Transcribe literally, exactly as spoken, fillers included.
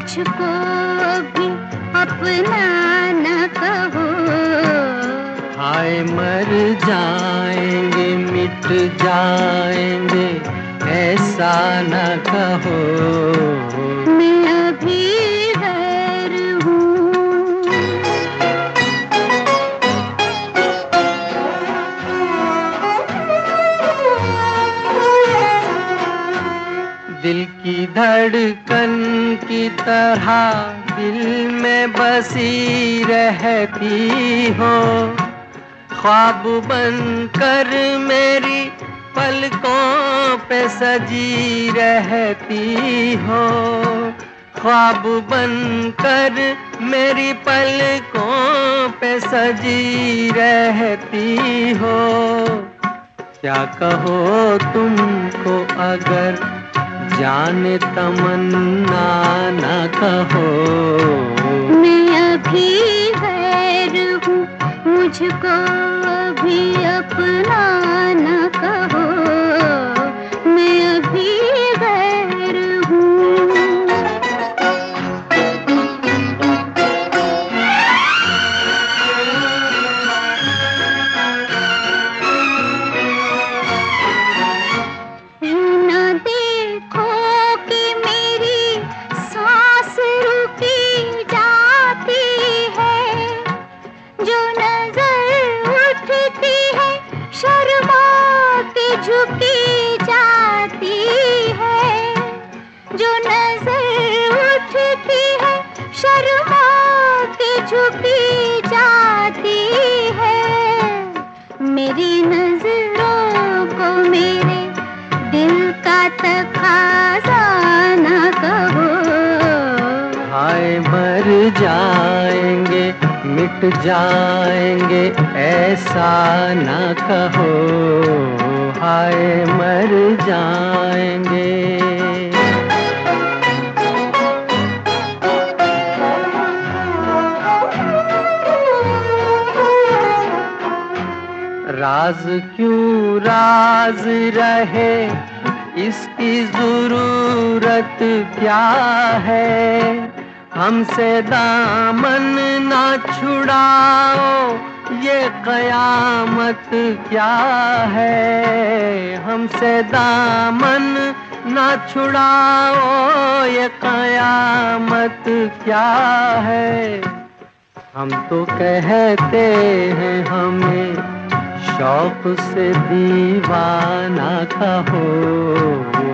मुझको भी अपना न कहो। हाय मर जाएंगे मिट जाएंगे ऐसा न कहो। मैं अभी गैर हूँ। दिल की धड़कन की तरह दिल में बसी रहती हो, ख्वाब बनकर मेरी पलकों पे सजी रहती हो। ख्वाब बनकर मेरी पलकों पे सजी रहती हो। क्या कहो तुमको अगर जाने तमन्ना न कहो। मैं अभी गैर हूँ, मुझको अभी अपना न कहो। मैं अभी गैर हूँ। न देखो कि मेरी सांस रुकी जाती है, जो नजर उठती है शर्मा के झुकी जाती है। जो नजर उठती है शर्मा के झुकी जाती है। मेरी नजरों को मेरे दिल का तकाज़ा न कहो। हाय मर जाएंगे मिट जाएंगे ऐसा न कहो। हाय मर जाएंगे। राज क्यों राज रहे इसकी जरूरत क्या है। हमसे दामन ना छुड़ाओ ये कयामत क्या है। हमसे दामन ना छुड़ाओ ये कयामत क्या है। हम तो कहते हैं हमें शौक से दीवाना कहो।